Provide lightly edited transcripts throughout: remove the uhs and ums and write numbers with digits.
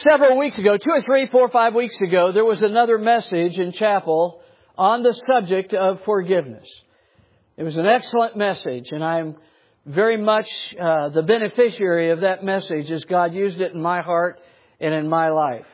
Several weeks ago, 2 or 3, 4, 5 weeks ago, there was another message in chapel on the subject of forgiveness. It was an excellent message, and I'm very much the beneficiary of that message as God used it in my heart and in my life.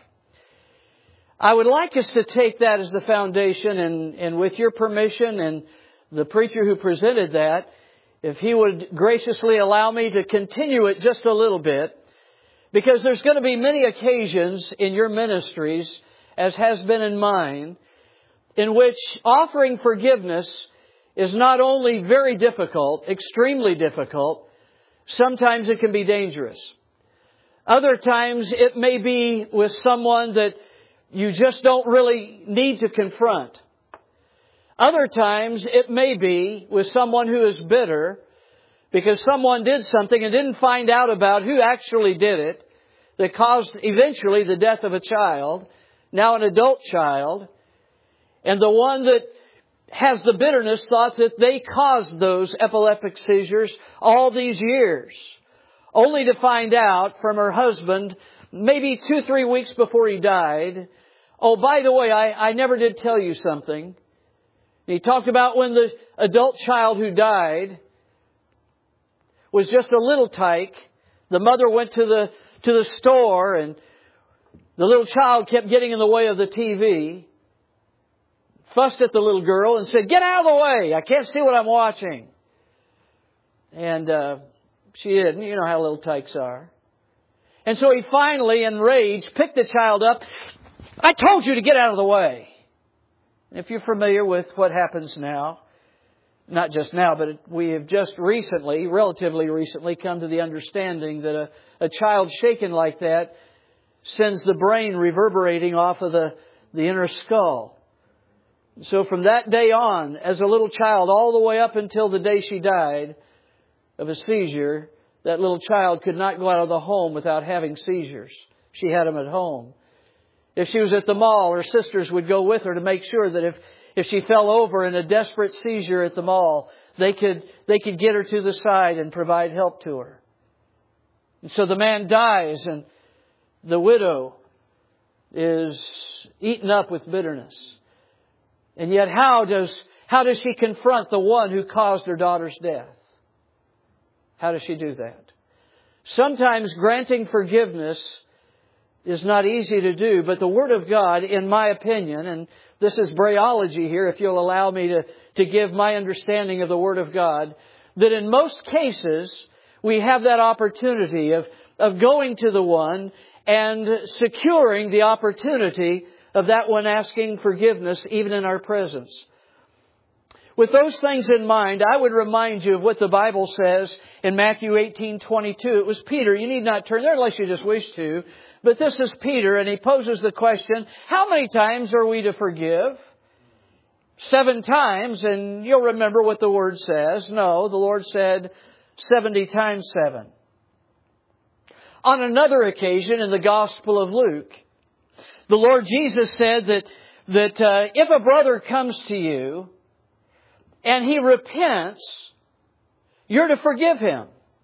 I would like us to take that as the foundation, and with your permission and the preacher who presented that, if he would graciously allow me to continue it just a little bit, because there's going to be many occasions in your ministries, as has been in mine, in which offering forgiveness is not only very difficult, extremely difficult, sometimes it can be dangerous. Other times it may be with someone that you just don't really need to confront. Other times it may be with someone who is bitter because someone did something and didn't find out about who actually did it, that caused eventually the death of a child, now an adult child, and the one that has the bitterness thought that they caused those epileptic seizures all these years, only to find out from her husband maybe 2, 3 weeks before he died, oh, by the way, I never did tell you something. He talked about when the adult child who died was just a little tyke. The mother went to the store and the little child kept getting in the way of the TV, fussed at the little girl and said, "Get out of the way. I can't see what I'm watching." And she didn't. You know how little tykes are. And so he finally, enraged, picked the child up. "I told you to get out of the way." And if you're familiar with what happens now, not just now, but we have just recently, relatively recently, come to the understanding that a child shaken like that sends the brain reverberating off of the inner skull. So from that day on, as a little child, all the way up until the day she died of a seizure, that little child could not go out of the home without having seizures. She had them at home. If she was at the mall, her sisters would go with her to make sure that if she fell over in a desperate seizure at the mall, they could get her to the side and provide help to her. And so the man dies and the widow is eaten up with bitterness. And yet how does she confront the one who caused her daughter's death? How does she do that? Sometimes granting forgiveness is not easy to do, but the Word of God, in my opinion, and this is Brayology here, if you'll allow me to give my understanding of the Word of God, that in most cases we have that opportunity of going to the one and securing the opportunity of that one asking forgiveness even in our presence. With those things in mind, I would remind you of what the Bible says in Matthew 18:22. It was Peter. You need not turn there unless you just wish to. But this is Peter, and he poses the question, how many times are we to forgive? 7 times, and you'll remember what the Word says. No, the Lord said 70 times 7. On another occasion in the Gospel of Luke, the Lord Jesus said that if a brother comes to you and he repents, you're to forgive him.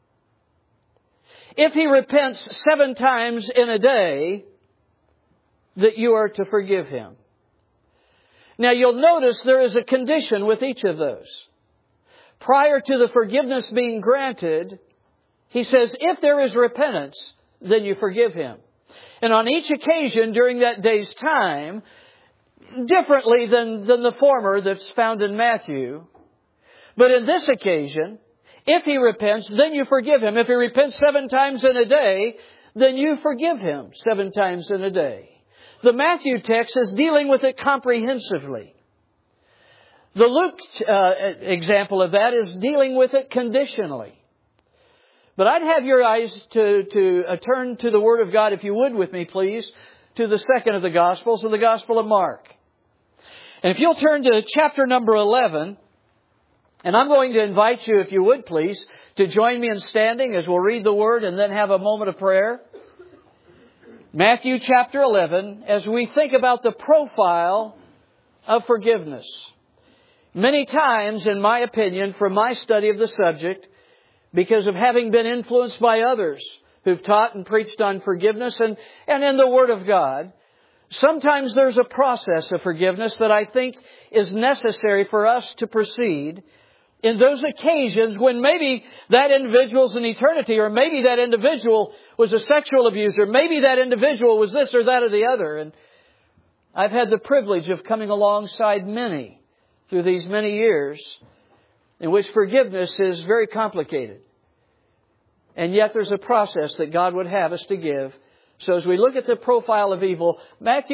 If he repents 7 times in a day, that you are to forgive him. Now you'll notice there is a condition with each of those. Prior to the forgiveness being granted, he says, if there is repentance, then you forgive him. And on each occasion during that day's time, differently than the former that's found in Matthew, but in this occasion, if he repents, then you forgive him. If he repents 7 times in a day, then you forgive him 7 times in a day. The Matthew text is dealing with it comprehensively. The Luke example of that is dealing with it conditionally. But I'd have your eyes to turn to the Word of God, if you would with me, please, to the second of the Gospels, to the Gospel of Mark. And if you'll turn to chapter number 11, and I'm going to invite you, if you would please, to join me in standing as we'll read the Word and then have a moment of prayer. Matthew chapter 11, as we think about the profile of forgiveness. Many times, in my opinion, from my study of the subject, because of having been influenced by others who've taught and preached on forgiveness and in the Word of God. Sometimes there's a process of forgiveness that I think is necessary for us to proceed in those occasions when maybe that individual's in eternity, or maybe that individual was a sexual abuser, maybe that individual was this or that or the other. And I've had the privilege of coming alongside many through these many years in which forgiveness is very complicated. And yet there's a process that God would have us to give. So as we look at the profile of evil, Mark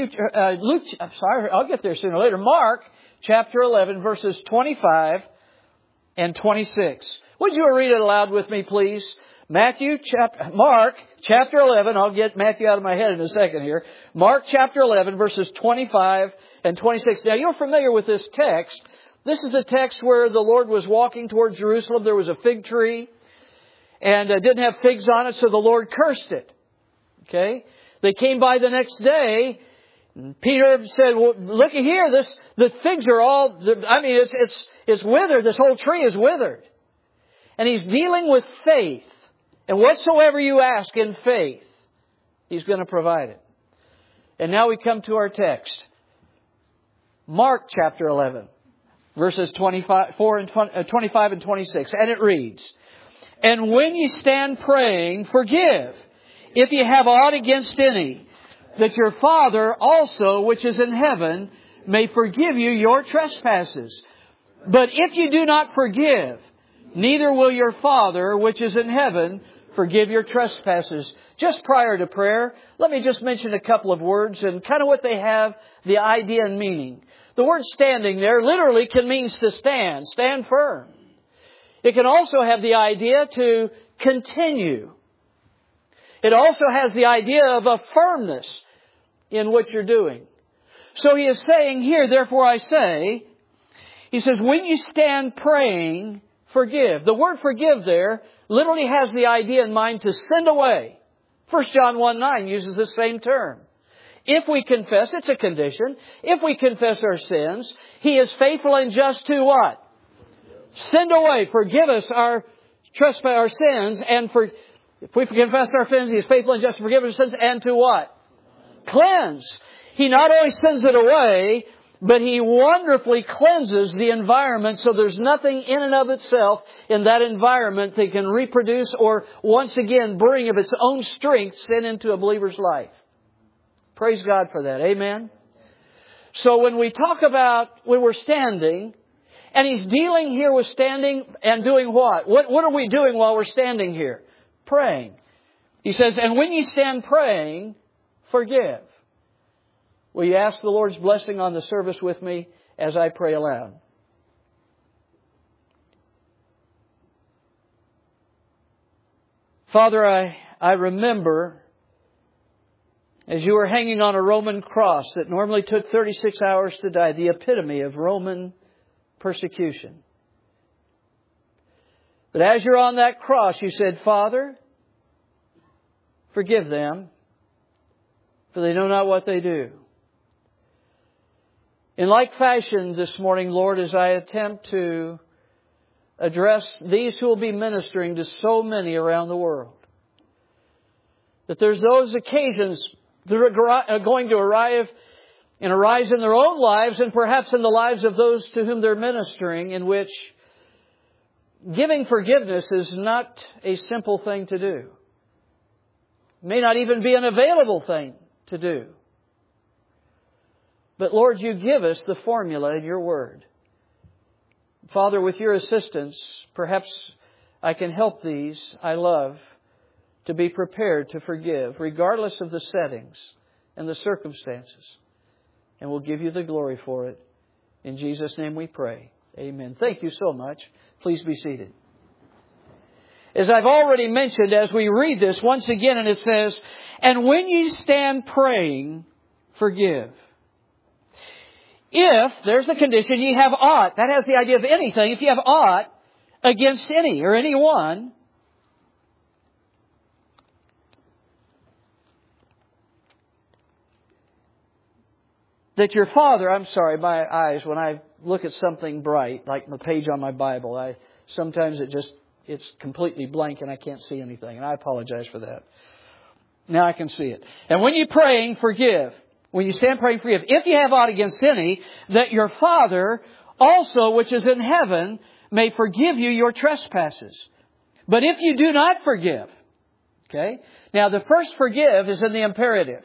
chapter 11, verses 25 and 26. Would you read it aloud with me, please? Mark chapter 11, I'll get Matthew out of my head in a second here. Mark chapter 11, verses 25 and 26. Now you're familiar with this text. This is the text where the Lord was walking towards Jerusalem. There was a fig tree and it didn't have figs on it, so the Lord cursed it. Okay? They came by the next day. Peter said, well, look here, the figs are all, it's withered. This whole tree is withered. And He's dealing with faith. And whatsoever you ask in faith, He's going to provide it. And now we come to our text. Mark chapter 11, verses 25 and 26. And it reads, "And when ye stand praying, forgive, if ye have aught against any, that your Father also, which is in heaven, may forgive you your trespasses. But if you do not forgive, neither will your Father, which is in heaven, forgive your trespasses." Just prior to prayer, let me just mention a couple of words and kind of what they have, the idea and meaning. The word standing there literally can mean to stand firm. It can also have the idea to continue. It also has the idea of a firmness in what you're doing. So He is saying here, therefore I say, He says, when you stand praying, forgive. The word forgive there literally has the idea in mind to send away. 1 John 1:9 uses the same term. If we confess, it's a condition. If we confess our sins, He is faithful and just to what? Send away, forgive us our sins, and if we confess our sins, He is faithful and just to forgive us our sins, and to what? Cleanse. He not only sends it away, but He wonderfully cleanses the environment so there's nothing in and of itself in that environment that can reproduce or once again bring of its own strength sin into a believer's life. Praise God for that. Amen. So when we talk about when we're standing, and He's dealing here with standing and doing what? What are we doing while we're standing here? Praying. He says, and when you stand praying, forgive. Will you ask the Lord's blessing on the service with me as I pray aloud? Father, I remember as you were hanging on a Roman cross that normally took 36 hours to die, the epitome of Roman persecution. But as you're on that cross, you said, Father, forgive them, for they know not what they do. In like fashion this morning, Lord, as I attempt to address these who will be ministering to so many around the world, that there's those occasions that are going to arise in their own lives and perhaps in the lives of those to whom they're ministering, in which giving forgiveness is not a simple thing to do. It may not even be an available thing to do. But Lord, you give us the formula in your Word. Father, with your assistance, perhaps I can help these I love to be prepared to forgive, regardless of the settings and the circumstances. And we'll give you the glory for it. In Jesus' name we pray. Amen. Thank you so much. Please be seated. As I've already mentioned, as we read this once again, and it says, and when you stand praying, forgive. If, there's the condition, ye have aught, that has the idea of anything, if you have aught against any or anyone, that your Father, my eyes, when I look at something bright, like the page on my Bible, sometimes it it's completely blank and I can't see anything. And I apologize for that. Now I can see it. And when you're praying, forgive. When you stand praying, forgive. If you have aught against any, that your Father also, which is in heaven, may forgive you your trespasses. But if you do not forgive, okay? Now the first forgive is in the imperative.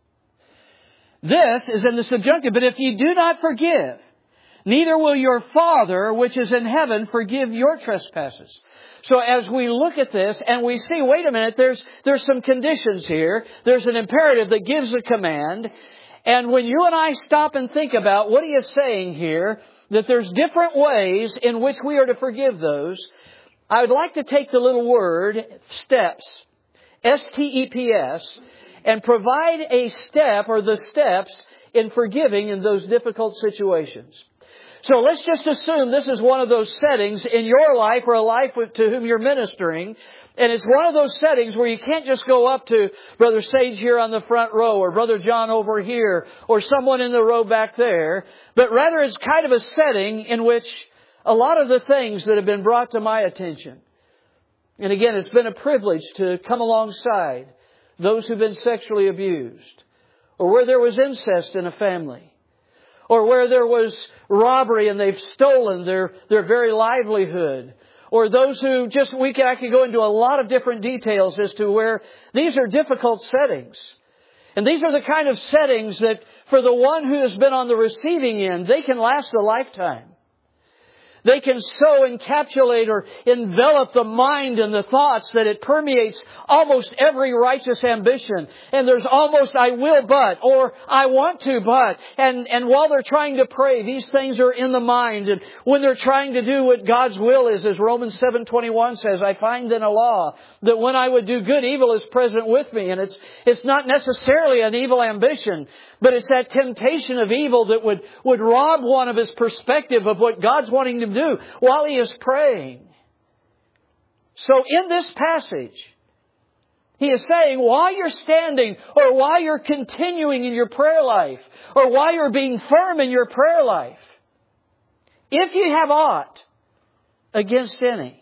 This is in the subjunctive. But if you do not forgive, neither will your Father, which is in heaven, forgive your trespasses. So as we look at this and we see, wait a minute, there's some conditions here. There's an imperative that gives a command. And when you and I stop and think about what he is saying here, that there's different ways in which we are to forgive those, I would like to take the little word, steps, S-T-E-P-S, and provide a step or the steps in forgiving in those difficult situations. So let's just assume this is one of those settings in your life or a life to whom you're ministering. And it's one of those settings where you can't just go up to Brother Sage here on the front row or Brother John over here or someone in the row back there. But rather it's kind of a setting in which a lot of the things that have been brought to my attention. And again, it's been a privilege to come alongside those who've been sexually abused or where there was incest in a family. Or where there was robbery and they've stolen their very livelihood. Or those who I could go into a lot of different details as to where these are difficult settings. And these are the kind of settings that for the one who has been on the receiving end, they can last a lifetime. They can so encapsulate or envelop the mind and the thoughts that it permeates almost every righteous ambition. And there's almost I will but, or I want to but. And while they're trying to pray, these things are in the mind. And when they're trying to do what God's will is, as Romans 7:21 says, I find in a law that when I would do good, evil is present with me. And it's not necessarily an evil ambition, but it's that temptation of evil that would rob one of his perspective of what God's wanting to do while he is praying. So in this passage, he is saying while you're standing or while you're continuing in your prayer life or while you're being firm in your prayer life, if you have aught against any,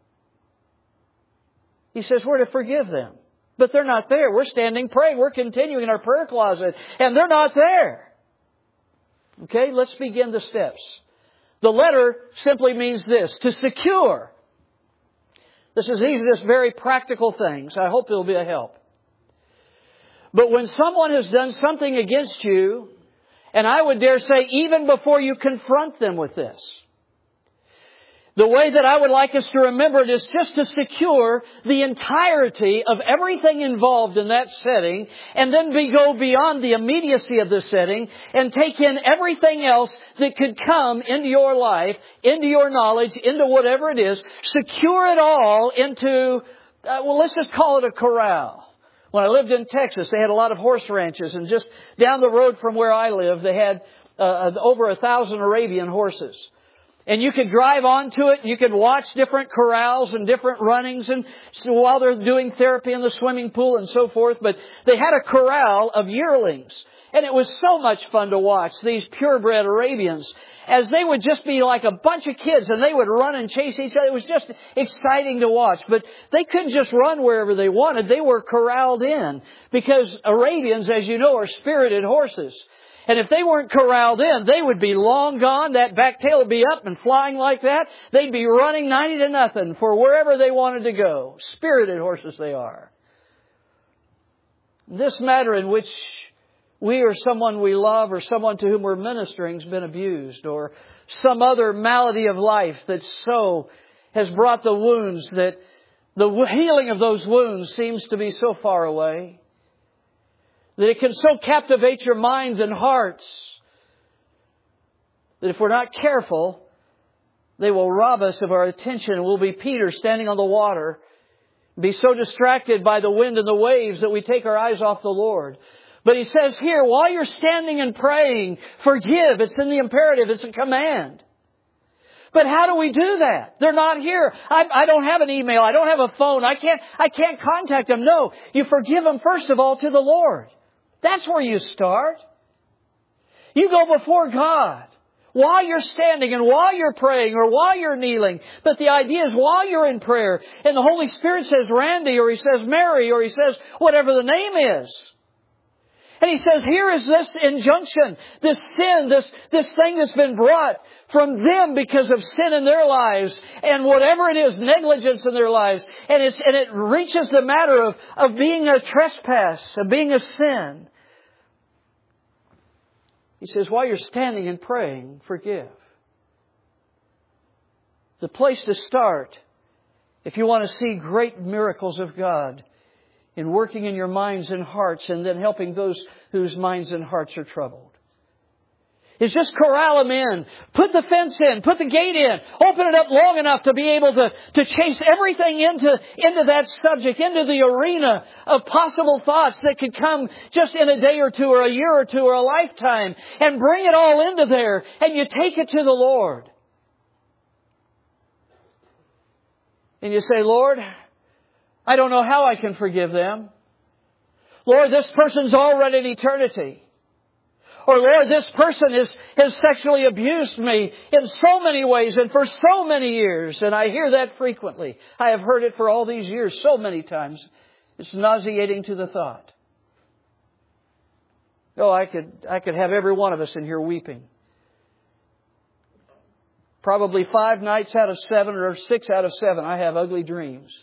he says we're to forgive them. But they're not there. We're standing praying. We're continuing in our prayer closet. And they're not there. Okay, let's begin the steps. The letter simply means this, to secure. These are just very practical things. I hope they'll be a help. But when someone has done something against you, and I would dare say even before you confront them with this, the way that I would like us to remember it is just to secure the entirety of everything involved in that setting and then go beyond the immediacy of the setting and take in everything else that could come into your life, into your knowledge, into whatever it is. Secure it all into, let's just call it a corral. When I lived in Texas, they had a lot of horse ranches, and just down the road from where I live, they had over 1,000 Arabian horses. And you could drive onto it, and you could watch different corrals and different runnings and while they're doing therapy in the swimming pool and so forth. But they had a corral of yearlings. And it was so much fun to watch these purebred Arabians as they would just be like a bunch of kids and they would run and chase each other. It was just exciting to watch. But they couldn't just run wherever they wanted. They were corralled in because Arabians, as you know, are spirited horses. And if they weren't corralled in, they would be long gone. That back tail would be up and flying like that. They'd be running 90-0 for wherever they wanted to go. Spirited horses they are. This matter in which we or someone we love or someone to whom we're ministering has been abused, or some other malady of life that so has brought the wounds that the healing of those wounds seems to be so far away, that it can so captivate your minds and hearts that if we're not careful, they will rob us of our attention. And we'll be Peter standing on the water, be so distracted by the wind and the waves that we take our eyes off the Lord. But he says here, while you're standing and praying, forgive. It's in the imperative. It's a command. But how do we do that? They're not here. I don't have an email. I don't have a phone. I can't contact them. No, you forgive them first of all to the Lord. That's where you start. You go before God. while you're standing and while you're praying or while you're kneeling. But the idea is while you're in prayer and the Holy Spirit says Randy or He says Mary or He says whatever the name is. And He says, here is this injunction, this sin, this thing that's been brought from them because of sin in their lives and whatever it is, negligence in their lives. And it reaches the matter of being a trespass, of being a sin. He says, while you're standing and praying, forgive. The place to start, if you want to see great miracles of God, in working in your minds and hearts and then helping those whose minds and hearts are troubled, is just corral them in. Put the fence in. Put the gate in. Open it up long enough to be able to chase everything into that subject, into the arena of possible thoughts that could come just in a day or two or a year or two or a lifetime, and bring it all into there, and you take it to the Lord. And you say, Lord, I don't know how I can forgive them. Lord, this person's already in eternity. Or Lord, this person has sexually abused me in so many ways and for so many years. And I hear that frequently. I have heard it for all these years so many times. It's nauseating to the thought. Oh, I could have every one of us in here weeping. Probably 5 nights out of 7 or 6 out of 7, I have ugly dreams.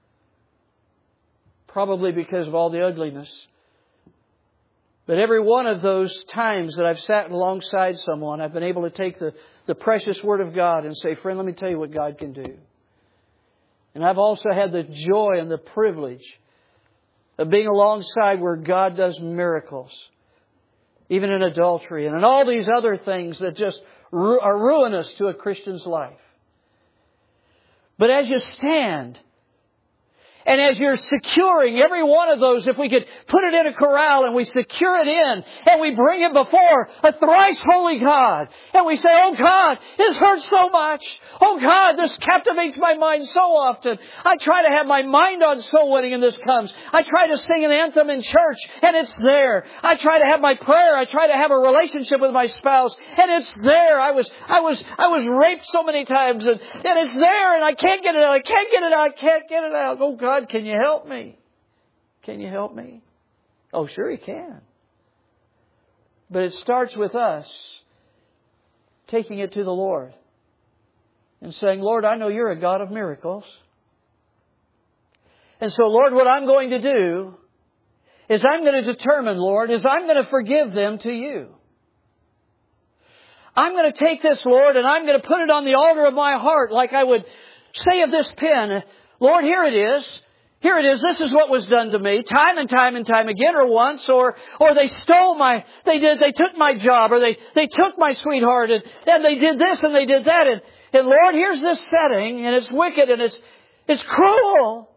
Probably because of all the ugliness. But every one of those times that I've sat alongside someone, I've been able to take the precious Word of God and say, friend, let me tell you what God can do. And I've also had the joy and the privilege of being alongside where God does miracles. Even in adultery and in all these other things that just are ruinous to a Christian's life. But as you stand, and as you're securing every one of those, if we could put it in a corral and we secure it in and we bring it before a thrice holy God and we say, oh God, this hurts so much. Oh God, this captivates my mind so often. I try to have my mind on soul winning and this comes. I try to sing an anthem in church and it's there. I try to have my prayer. I try to have a relationship with my spouse and it's there. I was raped so many times and it's there and I can't get it out. I can't get it out. I can't get it out. Oh God, can you help me? Can you help me? Oh, sure He can. But it starts with us taking it to the Lord and saying, Lord, I know You're a God of miracles. And so, Lord, what I'm going to do is I'm going to determine, Lord, is I'm going to forgive them to You. I'm going to take this, Lord, and I'm going to put it on the altar of my heart like I would say of this pen, Lord, here it is. Here it is. This is what was done to me time and time and time again, or once, or they stole they took my job, or they took my sweetheart, and they did this and they did that. And Lord, here's this setting, and it's wicked and it's cruel.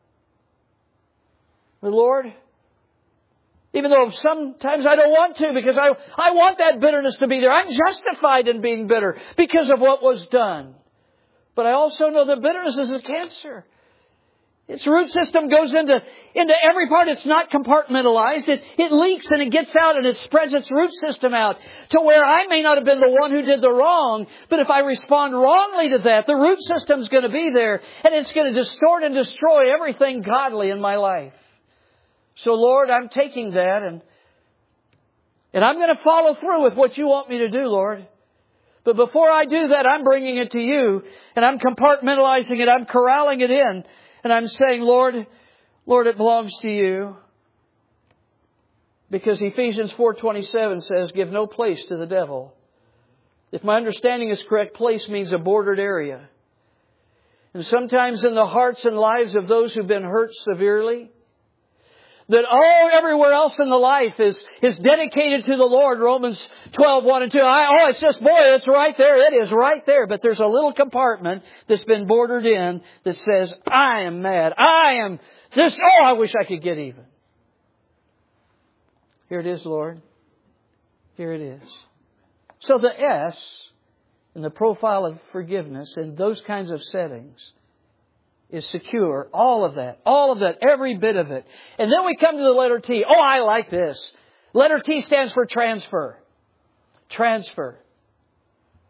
But Lord, even though sometimes I don't want to, because I want that bitterness to be there. I'm justified in being bitter because of what was done. But I also know that bitterness is a cancer. Its root system goes into every part. It's not compartmentalized. It leaks and it gets out and it spreads its root system out to where I may not have been the one who did the wrong, but if I respond wrongly to that, the root system's going to be there and it's going to distort and destroy everything godly in my life. So Lord, I'm taking that and I'm going to follow through with what You want me to do, Lord. But before I do that, I'm bringing it to You and I'm compartmentalizing it. I'm corralling it in. And I'm saying, Lord, it belongs to You. Because Ephesians 4:27 says, give no place to the devil. If my understanding is correct, place means a bordered area. And sometimes in the hearts and lives of those who've been hurt severely, that everywhere else in the life is dedicated to the Lord. Romans 12:1 and 2. It's just, it's right there. It is right there. But there's a little compartment that's been bordered in that says, I am mad. I am this. I wish I could get even. Here it is, Lord. Here it is. So the S in the profile of forgiveness in those kinds of settings is secure. All of that, every bit of it. And then we come to the letter T. I like this. Letter T stands for transfer. Transfer.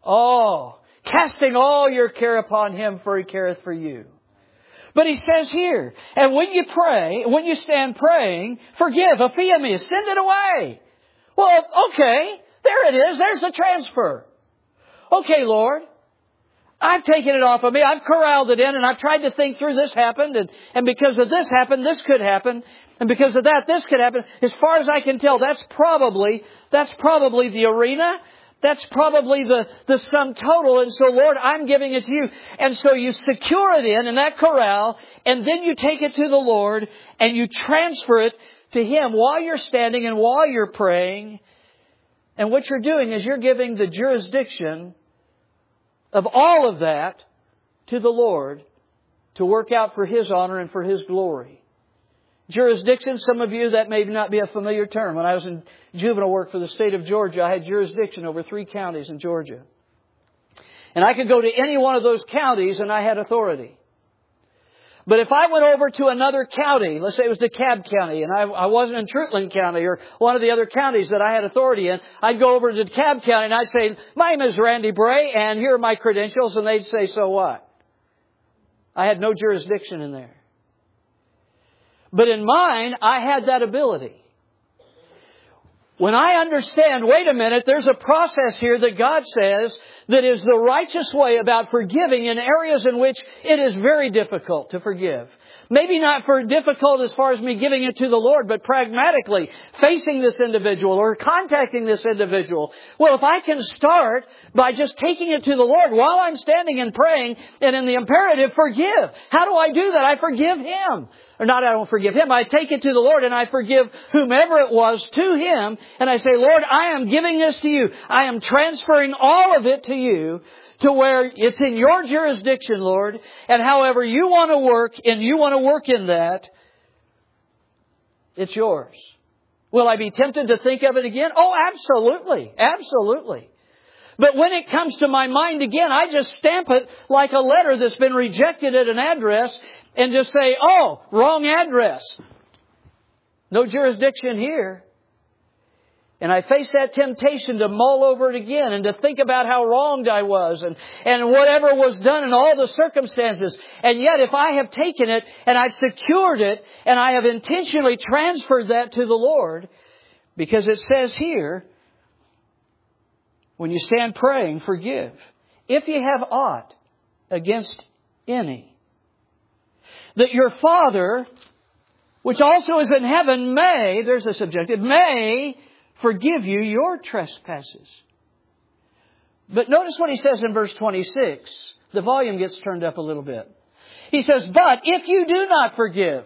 Oh, casting all your care upon Him, for He careth for you. But He says here, and when you pray, when you stand praying, forgive, aphiemi, send it away. Well, okay, there it is. There's the transfer. Okay, Lord, I've taken it off of me. I've corralled it in, and I've tried to think through this happened, and because of this happened, this could happen, and because of that, this could happen. As far as I can tell, that's probably the arena. That's probably the sum total. And so, Lord, I'm giving it to you. And so you secure it in that corral, and then you take it to the Lord, and you transfer it to Him while you're standing and while you're praying. And what you're doing is you're giving the jurisdiction of all of that to the Lord to work out for His honor and for His glory. Jurisdiction, some of you, that may not be a familiar term. When I was in juvenile work for the state of Georgia, I had jurisdiction over 3 counties in Georgia. And I could go to any one of those counties and I had authority. But if I went over to another county, let's say it was DeKalb County, and I wasn't in Trutland County or one of the other counties that I had authority in, I'd go over to DeKalb County and I'd say, my name is Randy Bray, and here are my credentials, and they'd say, so what? I had no jurisdiction in there. But in mine, I had that ability. When I understand, wait a minute, there's a process here that God says that is the righteous way about forgiving in areas in which it is very difficult to forgive. Maybe not for difficult as far as me giving it to the Lord, but pragmatically facing this individual or contacting this individual. Well, if I can start by just taking it to the Lord while I'm standing and praying, and in the imperative, forgive. How do I do that? I forgive Him. Or not, I don't forgive Him. I take it to the Lord and I forgive whomever it was to Him. And I say, Lord, I am giving this to you. I am transferring all of it to you, to where it's in your jurisdiction, Lord. And however you want to work, and you want to work in that, it's yours. Will I be tempted to think of it again? Oh, absolutely. Absolutely. But when it comes to my mind again, I just stamp it like a letter that's been rejected at an address and just say, oh, wrong address. No jurisdiction here. And I face that temptation to mull over it again and to think about how wronged I was and whatever was done in all the circumstances. And yet if I have taken it and I've secured it and I have intentionally transferred that to the Lord, because it says here, when you stand praying, forgive. If you have aught against any, that your Father, which also is in heaven, may, there's a subjective, may forgive you your trespasses. But notice what He says in verse 26. The volume gets turned up a little bit. He says, but if you do not forgive,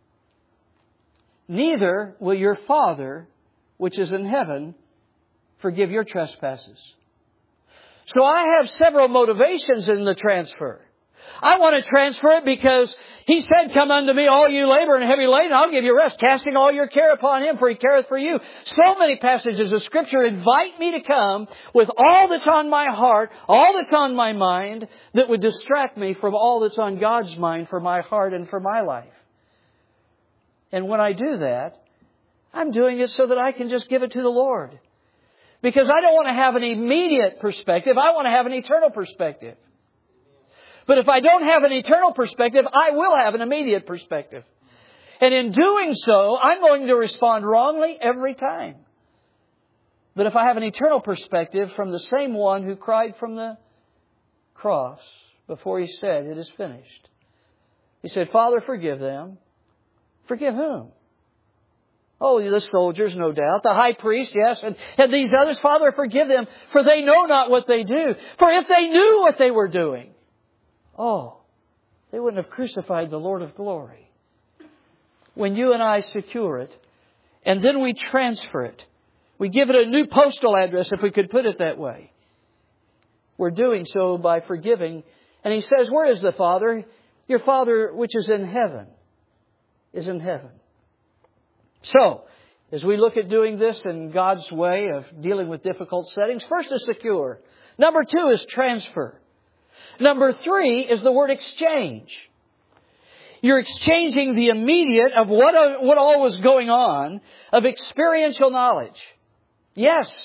neither will your Father, which is in heaven, forgive your trespasses. So I have several motivations in the transfer. I want to transfer it because He said, come unto me, all you labor and heavy laden, I'll give you rest, casting all your care upon Him, for He careth for you. So many passages of Scripture invite me to come with all that's on my heart, all that's on my mind, that would distract me from all that's on God's mind for my heart and for my life. And when I do that, I'm doing it so that I can just give it to the Lord. Because I don't want to have an immediate perspective. I want to have an eternal perspective. But if I don't have an eternal perspective, I will have an immediate perspective. And in doing so, I'm going to respond wrongly every time. But if I have an eternal perspective from the same one who cried from the cross before He said, it is finished. He said, Father, forgive them. Forgive whom? Oh, the soldiers, no doubt. The high priest, yes. And these others, Father, forgive them, for they know not what they do. For if they knew what they were doing, oh, they wouldn't have crucified the Lord of glory. When you and I secure it, and then we transfer it, we give it a new postal address, if we could put it that way. We're doing so by forgiving. And He says, where is the Father? Your Father which is in heaven is in heaven. So, as we look at doing this in God's way of dealing with difficult settings, first is secure. Number 2 is transfer. Number 3 is the word exchange. You're exchanging the immediate of what all was going on, of experiential knowledge. Yes,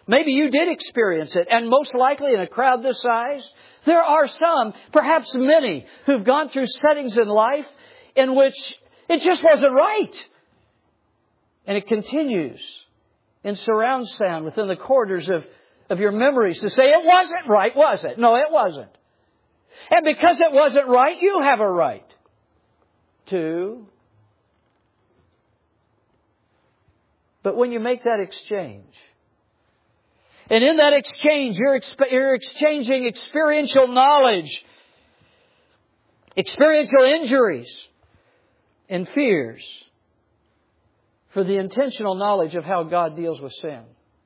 Maybe you did experience it, and most likely in a crowd this size, there are some, perhaps many, who've gone through settings in life in which it just wasn't right. And it continues in surround sound within the corridors of your memories to say, it wasn't right, was it? No, it wasn't. And because it wasn't right, you have a right to. But when you make that exchange, and in that exchange, you're exchanging experiential knowledge, experiential injuries, and fears for the intentional knowledge of how God deals with sin.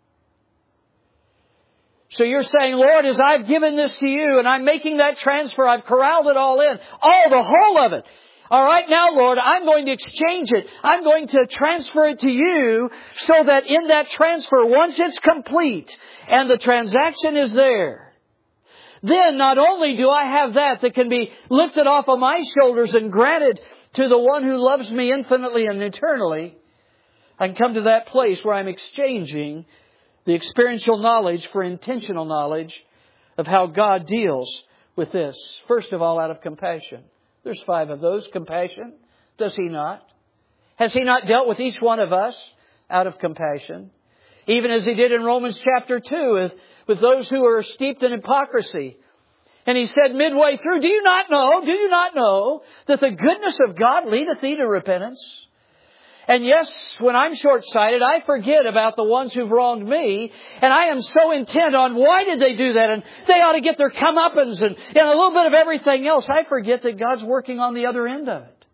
So you're saying, Lord, as I've given this to you and I'm making that transfer, I've corralled it all in, the whole of it. All right, now, Lord, I'm going to exchange it. I'm going to transfer it to you so that in that transfer, once it's complete and the transaction is there, then not only do I have that can be lifted off of my shoulders and granted to the one who loves me infinitely and eternally, I can come to that place where I'm exchanging the experiential knowledge for intentional knowledge of how God deals with this. First of all, out of compassion. There's 5 of those. Compassion. Does He not? Has He not dealt with each one of us out of compassion? Even as He did in Romans chapter 2 with those who are steeped in hypocrisy. And He said midway through, do you not know that the goodness of God leadeth thee to repentance? And yes, when I'm short-sighted, I forget about the ones who've wronged me. And I am so intent on why did they do that? And they ought to get their comeuppance and a little bit of everything else. I forget that God's working on the other end of it.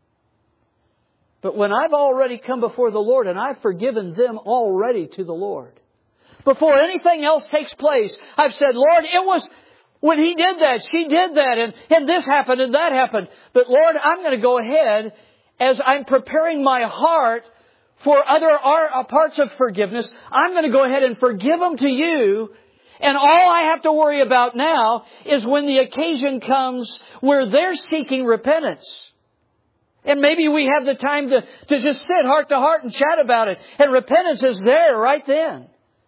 But when I've already come before the Lord and I've forgiven them already to the Lord, before anything else takes place, I've said, Lord, it was when he did that, she did that, and this happened and that happened. But Lord, I'm going to go ahead as I'm preparing my heart for other parts of forgiveness. I'm going to go ahead and forgive them to you. And all I have to worry about now is when the occasion comes where they're seeking repentance. And maybe we have the time to just sit heart to heart and chat about it. And repentance is there right then.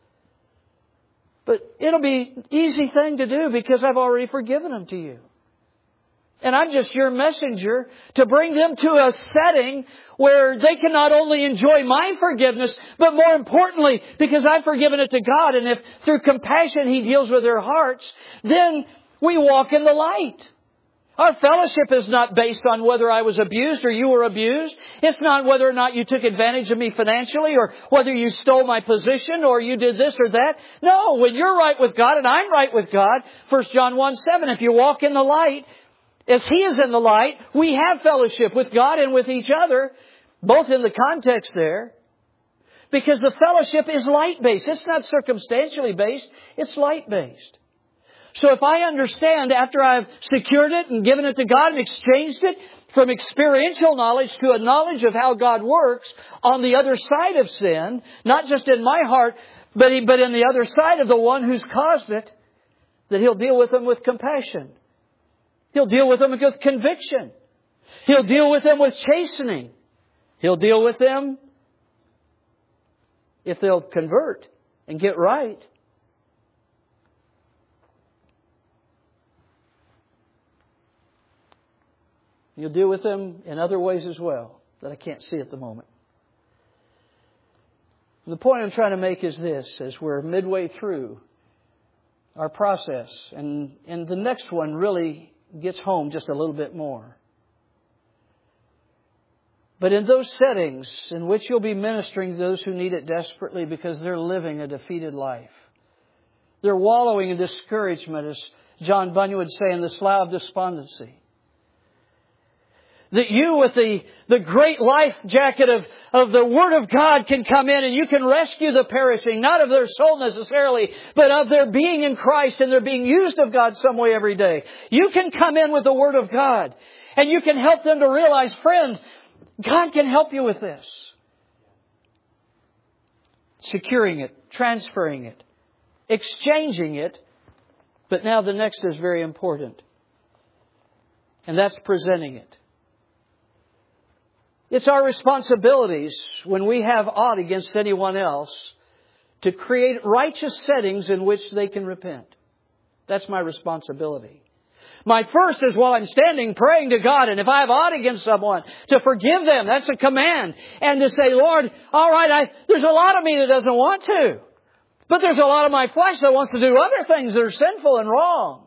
But it'll be an easy thing to do because I've already forgiven them to you. And I'm just your messenger to bring them to a setting where they can not only enjoy my forgiveness, but more importantly, because I've forgiven it to God, and if through compassion He deals with their hearts, then we walk in the light. Our fellowship is not based on whether I was abused or you were abused. It's not whether or not you took advantage of me financially or whether you stole my position or you did this or that. No, when you're right with God and I'm right with God, 1 John 1:7, if you walk in the light, as He is in the light, we have fellowship with God and with each other, both in the context there. Because the fellowship is light-based. It's not circumstantially based. It's light-based. So if I understand after I've secured it and given it to God and exchanged it from experiential knowledge to a knowledge of how God works on the other side of sin, not just in my heart, but in the other side of the one who's caused it, that He'll deal with them with compassion. He'll deal with them with conviction. He'll deal with them with chastening. He'll deal with them if they'll convert and get right. He'll deal with them in other ways as well that I can't see at the moment. The point I'm trying to make is this, as we're midway through our process, and the next one really gets home just a little bit more. But in those settings in which you'll be ministering to those who need it desperately because they're living a defeated life, they're wallowing in discouragement, as John Bunyan would say, in the slough of despondency. That you with the great life jacket of the Word of God can come in and you can rescue the perishing, not of their soul necessarily, but of their being in Christ and their being used of God some way every day. You can come in with the Word of God and you can help them to realize, friend, God can help you with this. Securing it, transferring it, exchanging it. But now the next is very important. And that's presenting it. It's our responsibilities when we have aught against anyone else to create righteous settings in which they can repent. That's my responsibility. My first is while I'm standing praying to God, and if I have aught against someone, to forgive them. That's a command. And to say, Lord, all right, there's a lot of me that doesn't want to. But there's a lot of my flesh that wants to do other things that are sinful and wrong.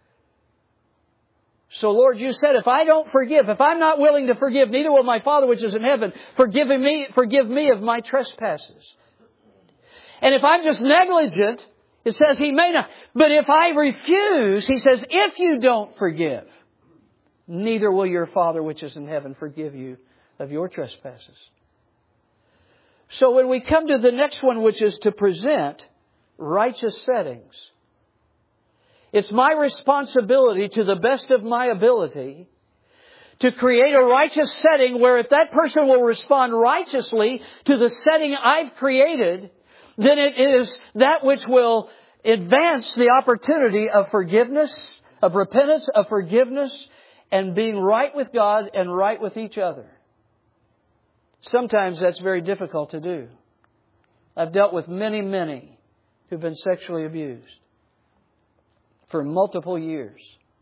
So Lord, you said, if I don't forgive, if I'm not willing to forgive, neither will my Father which is in heaven forgive me of my trespasses. And if I'm just negligent, it says He may not. But if I refuse, He says, if you don't forgive, neither will your Father which is in heaven forgive you of your trespasses. So when we come to the next one, which is to present righteous settings, it's my responsibility to the best of my ability to create a righteous setting where if that person will respond righteously to the setting I've created, then it is that which will advance the opportunity of forgiveness, of repentance, of forgiveness, and being right with God and right with each other. Sometimes that's very difficult to do. I've dealt with many who've been sexually abused for multiple years.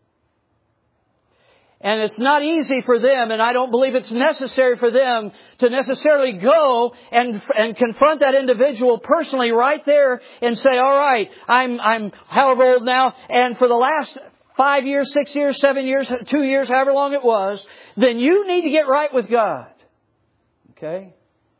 And it's not easy for them, and I don't believe it's necessary for them to necessarily go and confront that individual personally right there and say, all right, I'm however old now, and for the last 5 years, 6 years, 7 years, 2 years, however long it was, then you need to get right with God. Okay?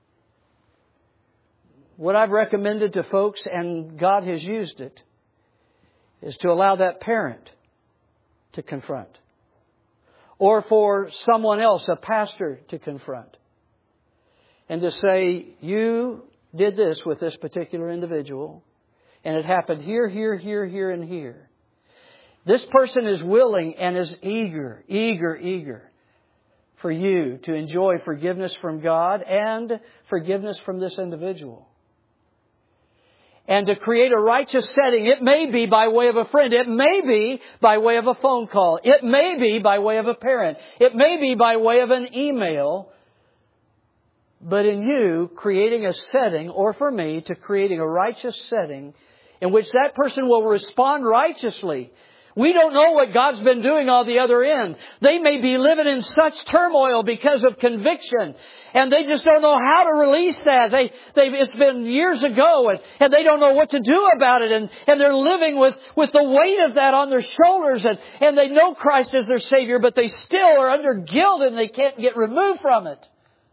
What I've recommended to folks, and God has used it, is to allow that parent to confront. Or for someone else, a pastor, to confront. And to say, you did this with this particular individual, and it happened here, and here. This person is willing and is eager for you to enjoy forgiveness from God and forgiveness from this individual. And to create a righteous setting, it may be by way of a friend. It may be by way of a phone call. It may be by way of a parent. It may be by way of an email. But in you creating a setting, or for me, to creating a righteous setting in which that person will respond righteously. We don't know what God's been doing on the other end. They may be living in such turmoil because of conviction, and they just don't know how to release that. It's been years ago, and they don't know what to do about it, and they're living with the weight of that on their shoulders, and they know Christ as their Savior, but they still are under guilt and they can't get removed from it.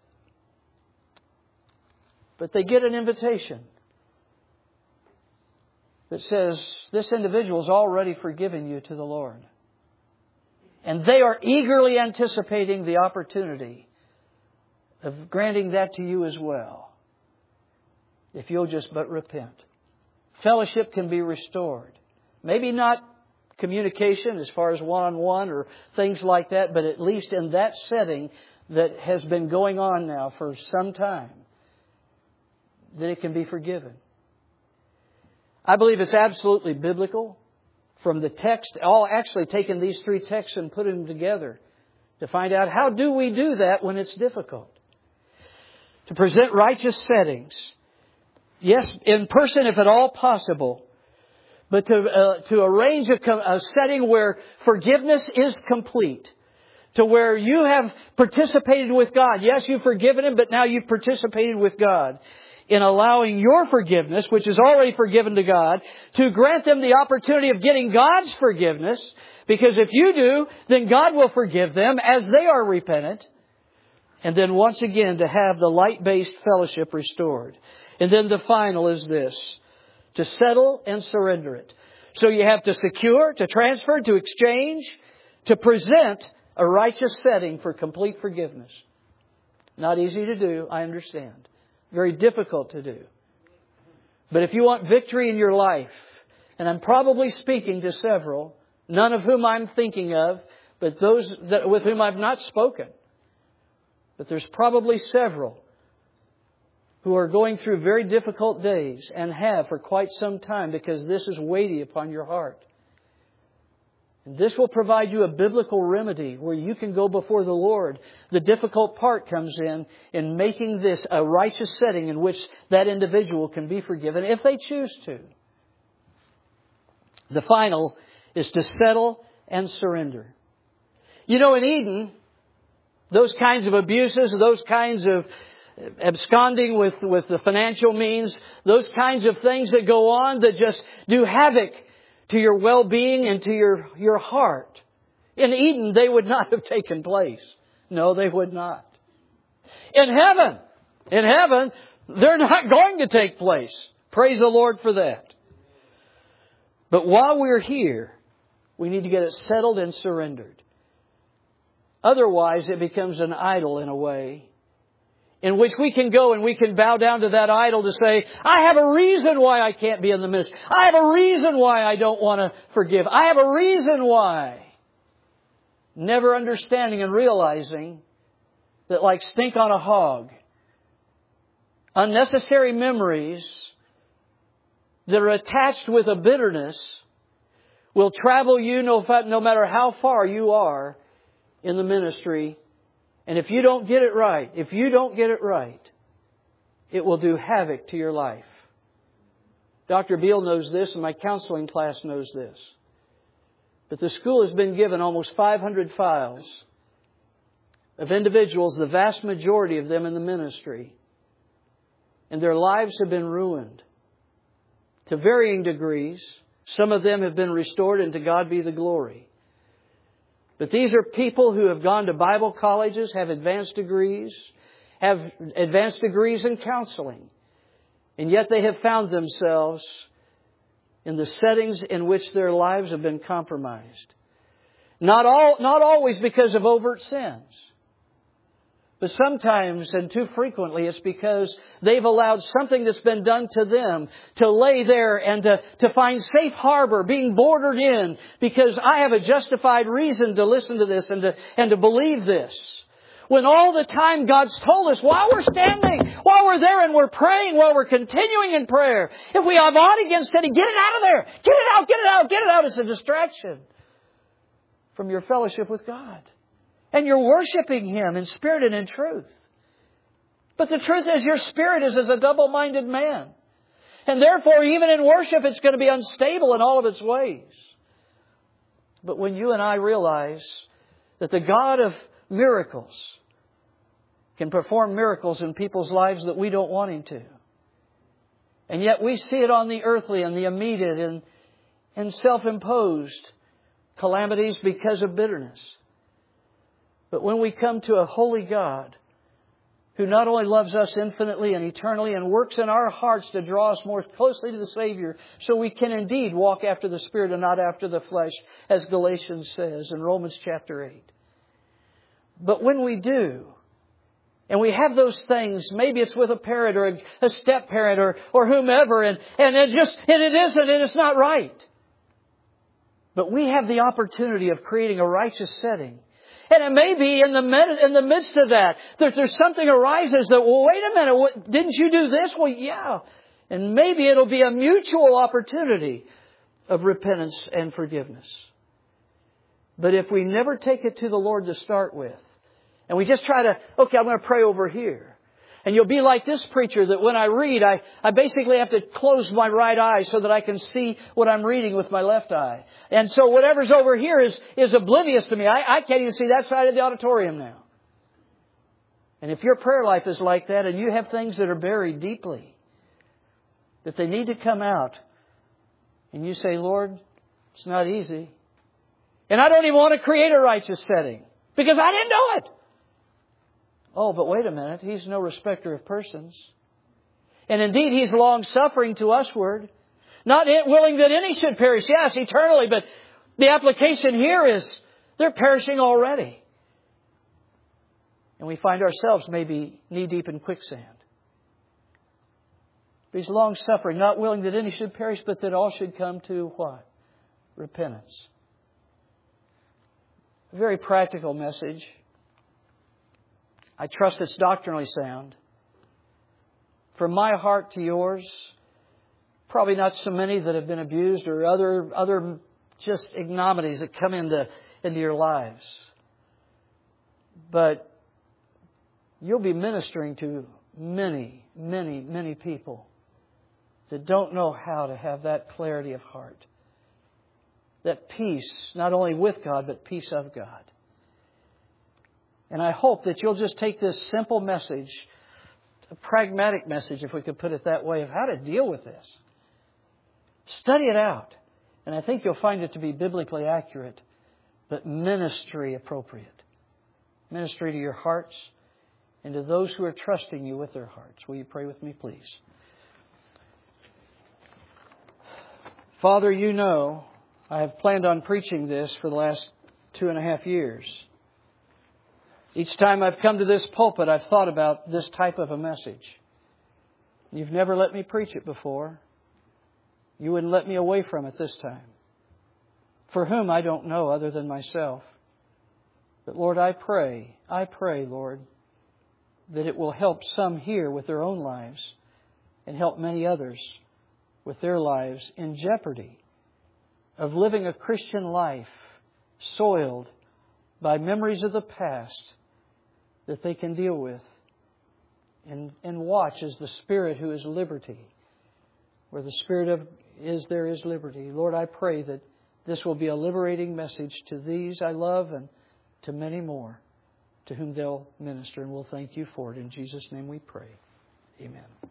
But they get an invitation that says, this individual has already forgiven you to the Lord. And they are eagerly anticipating the opportunity of granting that to you as well, if you'll just but repent. Fellowship can be restored. Maybe not communication as far as one-on-one or things like that, but at least in that setting that has been going on now for some time, that it can be forgiven. I believe it's absolutely biblical from the text, actually taking these 3 texts and putting them together to find out how do we do that when it's difficult. To present righteous settings. Yes, in person if at all possible. But to arrange a setting where forgiveness is complete. To where you have participated with God. Yes, you've forgiven Him, but now you've participated with God in allowing your forgiveness, which is already forgiven to God, to grant them the opportunity of getting God's forgiveness. Because if you do, then God will forgive them as they are repentant. And then once again to have the light-based fellowship restored. And then the final is this: to settle and surrender it. So you have to secure, to transfer, to exchange, to present a righteous setting for complete forgiveness. Not easy to do, I understand. Very difficult to do. But if you want victory in your life, and I'm probably speaking to several, none of whom I'm thinking of, but those with whom I've not spoken. But there's probably several who are going through very difficult days and have for quite some time because this is weighty upon your heart. And this will provide you a biblical remedy where you can go before the Lord. The difficult part comes in making this a righteous setting in which that individual can be forgiven if they choose to. The final is to settle and surrender. You know, in Eden, those kinds of abuses, those kinds of absconding with the financial means, those kinds of things that go on that just do havoc to your well-being and to your heart. In Eden, they would not have taken place. No, they would not. In heaven, they're not going to take place. Praise the Lord for that. But while we're here, we need to get it settled and surrendered. Otherwise, it becomes an idol in a way, in which we can go and we can bow down to that idol to say, I have a reason why I can't be in the ministry. I have a reason why I don't want to forgive. I have a reason why. Never understanding and realizing that, like stink on a hog, unnecessary memories that are attached with a bitterness will travel you no matter how far you are in the ministry. And if you don't get it right, it will do havoc to your life. Dr. Beale knows this, and my counseling class knows this. But the school has been given almost 500 files of individuals, the vast majority of them in the ministry. And their lives have been ruined to varying degrees. Some of them have been restored, and to God be the glory. But these are people who have gone to Bible colleges, have advanced degrees in counseling. And yet they have found themselves in the settings in which their lives have been compromised. Not always because of overt sins. But sometimes, and too frequently, it's because they've allowed something that's been done to them to lay there and to find safe harbor, being bordered in, because I have a justified reason to listen to this and to believe this. When all the time God's told us, while we're standing, while we're there and we're praying, while we're continuing in prayer, if we have aught against any, get it out of there. Get it out, get it out, get it out. It's a distraction from your fellowship with God. And you're worshiping Him in spirit and in truth. But the truth is, your spirit is as a double-minded man. And therefore, even in worship, it's going to be unstable in all of its ways. But when you and I realize that the God of miracles can perform miracles in people's lives that we don't want Him to, and yet we see it on the earthly and the immediate and self-imposed calamities because of bitterness. But when we come to a holy God who not only loves us infinitely and eternally and works in our hearts to draw us more closely to the Savior so we can indeed walk after the Spirit and not after the flesh, as Galatians says in Romans chapter 8. But when we do, and we have those things, maybe it's with a parent or a step-parent or whomever, and it's not right. But we have the opportunity of creating a righteous setting. And it may be in the midst of that there's something arises that, well, wait a minute, didn't you do this? Well, yeah. And maybe it'll be a mutual opportunity of repentance and forgiveness. But if we never take it to the Lord to start with, and we just try to, okay, I'm going to pray over here. And you'll be like this preacher that when I read, I basically have to close my right eye so that I can see what I'm reading with my left eye. And so whatever's over here is oblivious to me. I can't even see that side of the auditorium now. And if your prayer life is like that and you have things that are buried deeply, that they need to come out, and you say, Lord, it's not easy. And I don't even want to create a righteous setting because I didn't do it. Oh, but wait a minute. He's no respecter of persons. And indeed, He's long-suffering to usward. Not willing that any should perish. Yes, eternally. But the application here is they're perishing already. And we find ourselves maybe knee-deep in quicksand. But He's long-suffering, not willing that any should perish, but that all should come to what? Repentance. A very practical message. I trust it's doctrinally sound. From my heart to yours, probably not so many that have been abused or other just ignominies that come into your lives. But you'll be ministering to many, many, many people that don't know how to have that clarity of heart. That peace, not only with God, but peace of God. And I hope that you'll just take this simple message, a pragmatic message, if we could put it that way, of how to deal with this. Study it out. And I think you'll find it to be biblically accurate, but ministry appropriate. Ministry to your hearts and to those who are trusting you with their hearts. Will you pray with me, please? Father, you know I have planned on preaching this for the last 2.5 years. Each time I've come to this pulpit, I've thought about this type of a message. You've never let me preach it before. You wouldn't let me away from it this time. For whom I don't know other than myself. But Lord, I pray, Lord, that it will help some here with their own lives and help many others with their lives in jeopardy of living a Christian life soiled by memories of the past that they can deal with and watch as the Spirit who is liberty. Where the Spirit is, there is liberty. Lord, I pray that this will be a liberating message to these I love and to many more to whom they'll minister. And we'll thank you for it. In Jesus' name we pray. Amen.